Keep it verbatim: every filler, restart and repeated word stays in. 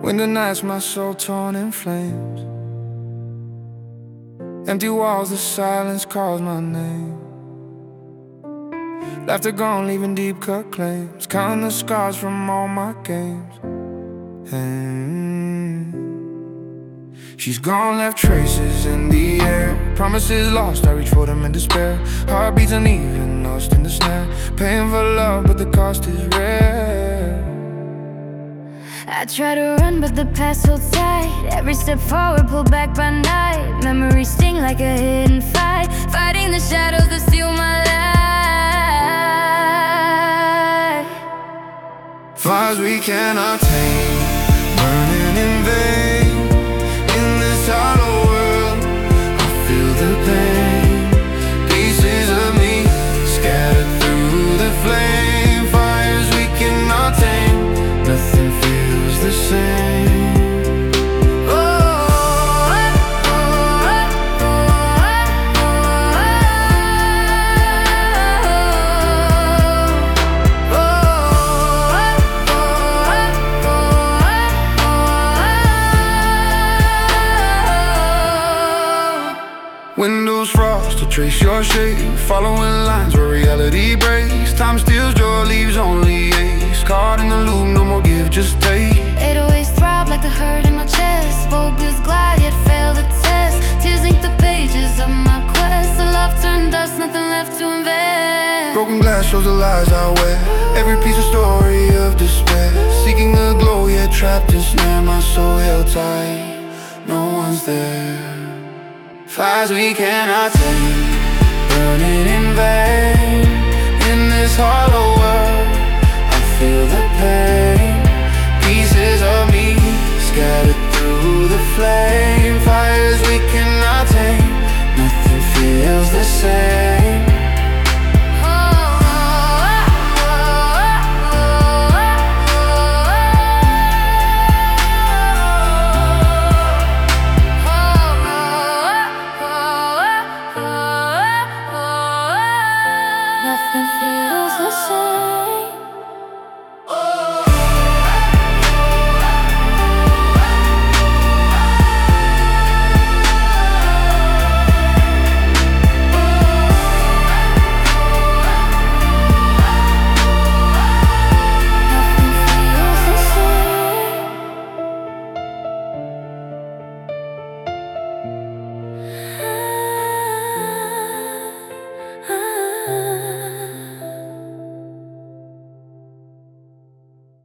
Winter nights, my soul torn in flames. Empty walls, the silence calls my name. Laughter gone, leaving deep cut claims. Counting the scars from all my games. And she's gone, left traces in the air. Promises lost, I reach for them in despair. Heartbeats uneven, lost in the snare. Paying for love, but the cost is rare. I try to run, but the past holds tight. Every step forward, pulled back by night. Memories sting like a hidden fight. Fighting the shadows that steal my life. Fires we cannot tame, burning in vain. In this hollow world, I feel the pain. Pieces of me scattered through the flame. Fires we cannot tame, nothing feels the same. Windows frost to trace your shape. Following lines where reality breaks. Time steals joy, leaves only aches. Caught in the loop, no more give, just take. It always throbbed like the hurt in my chest. Spoke this glide, yet failed the test. Tears ink the pages of my quest. The love turned dust, nothing left to invest. Broken glass shows the lies I wear. Every piece a story of despair. Seeking a glow, yet trapped in snare. My soul held tight, no one's there. Fires we cannot tame, burning in vain. In this hollow world, I feel the pain. Pieces of me scattered through the flame.